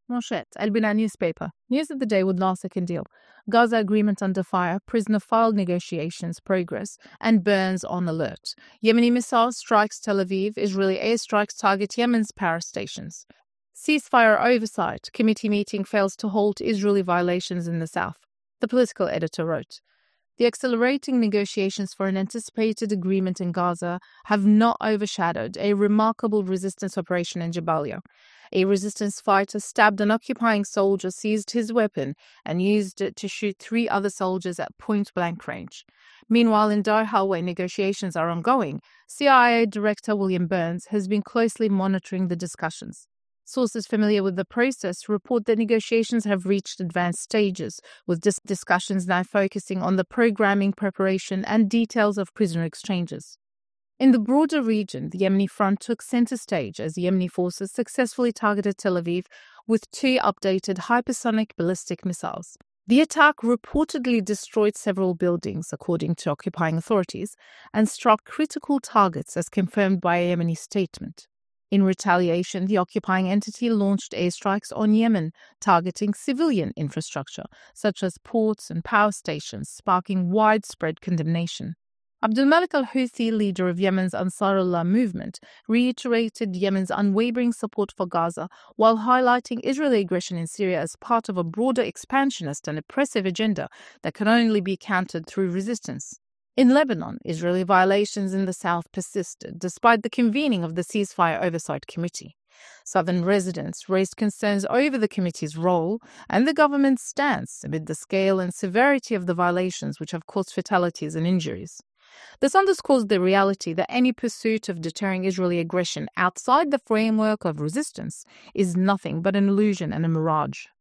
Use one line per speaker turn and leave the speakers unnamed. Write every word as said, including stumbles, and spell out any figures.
Manchette, Al-Bina newspaper. News of the day with Nasser Kandil. Gaza agreement under fire, prisoner file negotiations progress, and Burns on alert. Yemeni missile strikes Tel Aviv, Israeli airstrikes target Yemen's power stations. Ceasefire oversight, committee meeting fails to halt Israeli violations in the south. The political editor wrote, the accelerating negotiations for an anticipated agreement in Gaza have not overshadowed a remarkable resistance operation in Jabalia. A resistance fighter stabbed an occupying soldier, seized his weapon, and used it to shoot three other soldiers at point-blank range. Meanwhile, in Doha, where negotiations are ongoing, C I A Director William Burns has been closely monitoring the discussions. Sources familiar with the process report that negotiations have reached advanced stages, with dis- discussions now focusing on the programming, preparation, and details of prisoner exchanges. In the broader region, the Yemeni front took center stage as Yemeni forces successfully targeted Tel Aviv with two updated hypersonic ballistic missiles. The attack reportedly destroyed several buildings, according to occupying authorities, and struck critical targets as confirmed by a Yemeni statement. In retaliation, the occupying entity launched airstrikes on Yemen, targeting civilian infrastructure, such as ports and power stations, sparking widespread condemnation. Abdul Malik al-Houthi, leader of Yemen's Ansarullah movement, reiterated Yemen's unwavering support for Gaza while highlighting Israeli aggression in Syria as part of a broader expansionist and oppressive agenda that can only be countered through resistance. In Lebanon, Israeli violations in the south persisted, despite the convening of the Ceasefire Oversight Committee. Southern residents raised concerns over the committee's role and the government's stance amid the scale and severity of the violations which have caused fatalities and injuries. This underscores the reality that any pursuit of deterring Israeli aggression outside the framework of resistance is nothing but an illusion and a mirage.